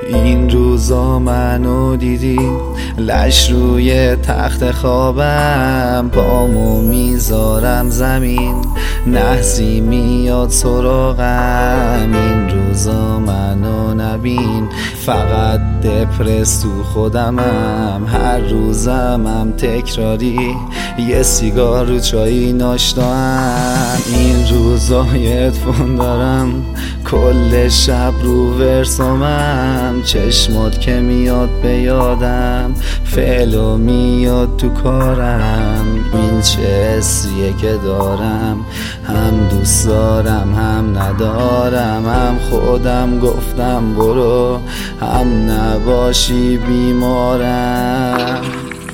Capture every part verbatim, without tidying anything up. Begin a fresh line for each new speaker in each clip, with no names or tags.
این روزا منو دیدی لش روی تخت خوابم، پامو میذارم زمین نحسی میاد سراغم. این روزا منو نبین فقط دپرس تو خودمم، هر روزم هم تکراری یه سیگار رو چایی ناشتاام. این روزا یه ادفون دارم کل شب رو ورسامم، چشمات که میاد به یادم فعلو میاد تو کارم. این چه حسیه که دارم، هم دوست دارم هم ندارم، هم خودم گفتم برو هم نباشی بیمارم.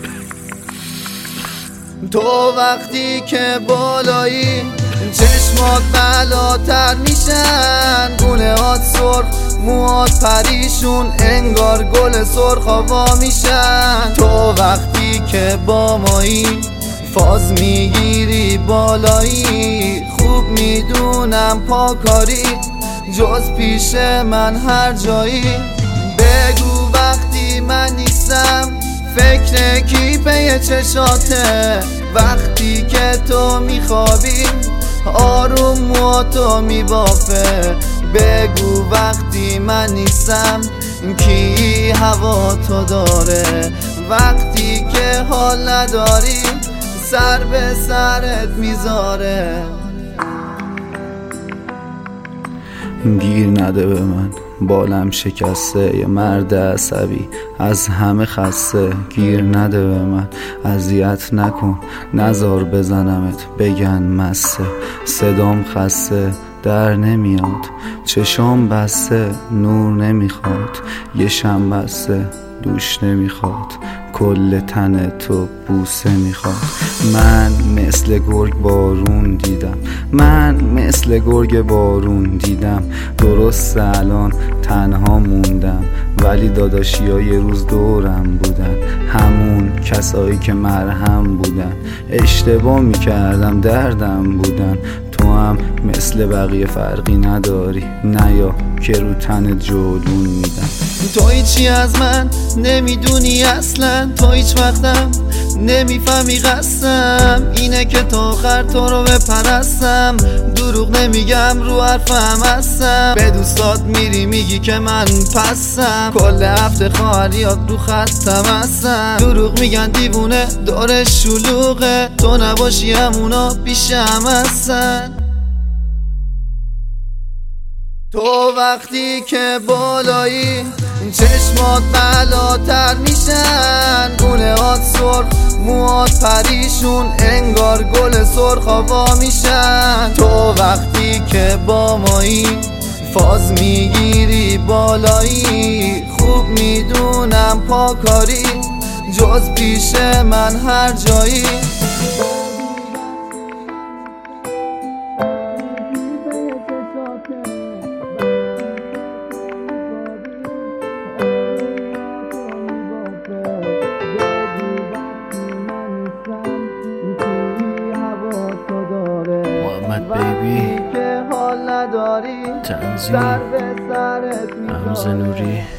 تو وقتی که بالایی چشمات بلاتر میشن، گونه هات سرخ موهات پریشون انگار گل سرخا وا میشن. تو وقتی که با مایی فاز میگیری بالایی، خوب میدونم پاکاری جز پیش من هر جایی. بگو وقتی من نیستم فکر کی پی چشاته، وقتی که تو میخوابی آروم مواتو میبافه. بگو وقتی من نیستم کی هوا تو داره، وقتی که حال نداری سر به سرت میذاره. گیر نده به من بالم شکسته، یه مرد عصبی از همه خسته. گیر نده به من اذیت نکن نزار بزنمت بگن مسته. صدام خسته در نمیاد چشام بسته نور نمیخواد، یه شم بسته دوش نمیخواد کل تن تو بوسه میخواد. من مثل گرگ بارون دیدم، من مثل گرگ بارون دیدم. درست الان تنها موندم ولی داداشی ها یه روز دورم بودن، همون کسایی که مرهم بودن. اشتباه میکردم دردم بودن، تو هم مثل بقیه فرقی نداری، نیا که رو تن جلون میدم. تو هیچی از من نمیدونی اصلا، تو هیچ وقتم نمیفهمی قصدم اینه که تا آخر تو رو بپرستم. دروغ نمیگم رو حرفم هستم، به دوستات میری میگی که من پسم، کل هفته خواهریات رو خستم هستم. دروغ میگن دیوونه دارش شلوغه، تو نباشی همونا پیشم هستن. تو وقتی که بالایی چشمات بلاتر میشن، گونه هات سرخ موهات پریشون انگار گل سرخا وا میشن. تو وقتی که با مایی فاز میگیری بالایی، خوب میدونم پاکاری جز پیش من هر جایی.
بیبی تنظیم همز نوری.